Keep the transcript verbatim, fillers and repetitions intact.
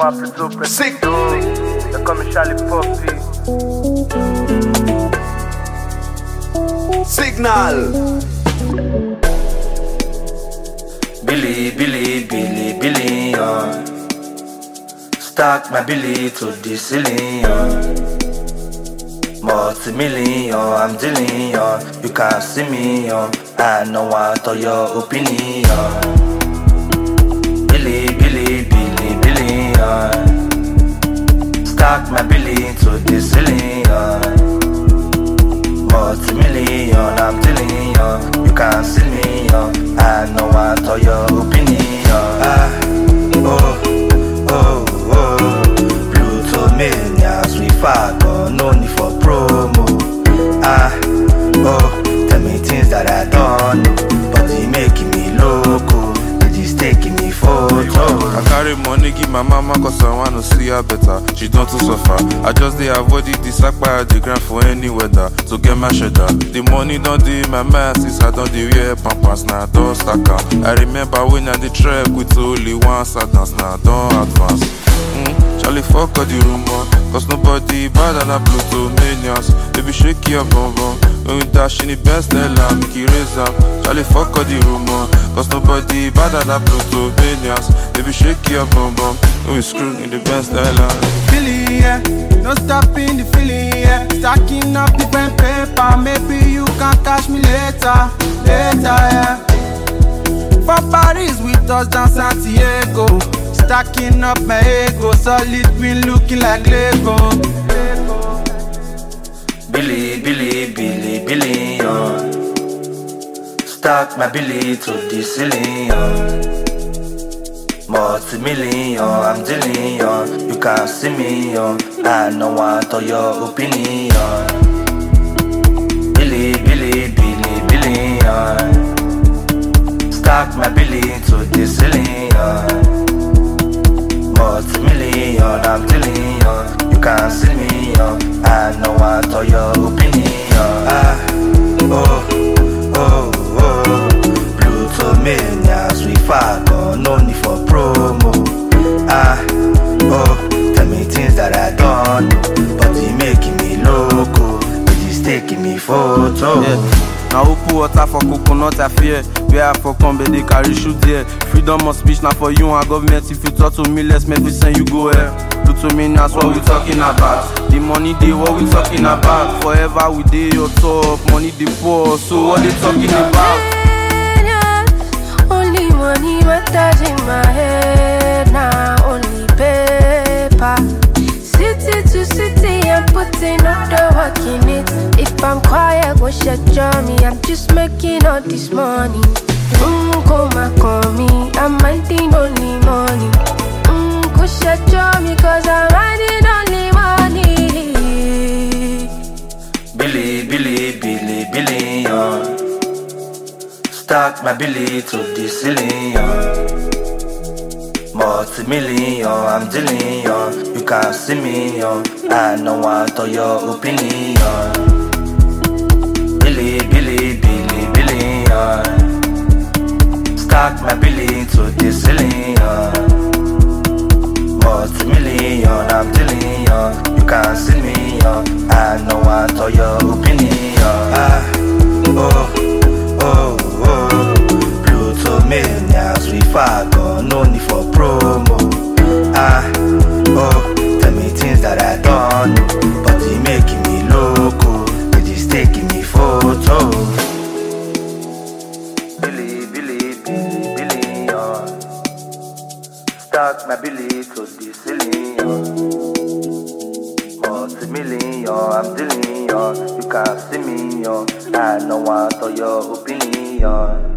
my Pluto Presido. They call me Charlie Puppy. Signal. Billy, Billy, Billy, billion. Stack my Billy to the ceiling. Multi-million, I'm dealing. You can't see me. I know what your opinion. Billy, Billy, Billy, billion. Stack my Billy to the ceiling. Multi-million, I'm dealing. You can't see me. I know what your opinion. Ah, oh, oh, oh. Pluto mania, sweet fago, no need for promo. Ah, oh, tell me things that I don't know, but it making me loco. It is taking me photo. I carry money, give my mama cause I wanna see her better. She don't too suffer. I just dey avoid it, this by the ground for any weather. To get my cheddar. The money don't do my mind since I don't do wear pampas now. Don't stack up. I remember when I did trek with only one sadness now. Don't advance. Mm, Charlie fuck all the rumor, cause nobody bad than a Pluto manias. Baby shake your bum bum. When we dash in the best Ella, make it raise up. Charlie fuck all the rumor, cause nobody bad than a Pluto manias. Baby shake your bum bum. When we screw in the best Ella. Feeling, yeah, no stopping the feeling, yeah. Stacking up the pen paper, maybe you can catch me later, later, yeah. For Paris with us down Santiago, stacking up my ego, solid green looking like Lego. Billy, Billy, Billy, billion. Stack my Billy to the ceiling. Multi-million, I'm dealing. You can't see me. I know what your opinion. Billy, Billy, Billy, billion. Stack my Billy to the ceiling. Multi-million, I'm dealing. You can't see me. I know what your opinion. Ah, oh, oh, oh. Pluto mania, sweet fago, no need for promo. Ah, oh, tell me things that I don't know, but it making me loco. It is taking me photo. Yeah. Now who put water for coconut I fear. Where I for come, but they carry shoot there. Freedom of speech now for you and government. If you talk to me, let's make me send you go here. Pluto me, that's what we talking about. The money they what we talking about. Forever we day your top, money they poor. So what they talking about? Only money matters in my head now. Only paper. City to city, I'm putting up the work in it. If I'm quiet, go shut me. I'm just making all this money. Mmm, come back on me. I'm minding only money. Mmm, go shut me, cause I'm minding only money. Billy, Billy, Billy, billion. Stack my Billy to the ceiling. Multi-million, I'm dealing. You can't see me. I know what your opinion. Billy, Billy, Billy, billion. Stack my Billy to the ceiling. Multi-million, I'm dealing. You can't see me. I know what your opinion. Ah, oh, oh, oh. Pluto mania, sweet fago, no need for promo. Ah, oh, tell me things that I don't know, but it making me loco. It is taking me photo. Billy, Billy, Billy, billion. Stack my Billy to the ceiling. Multi-million, I'm dealing. You can't see me. I know what your opinion.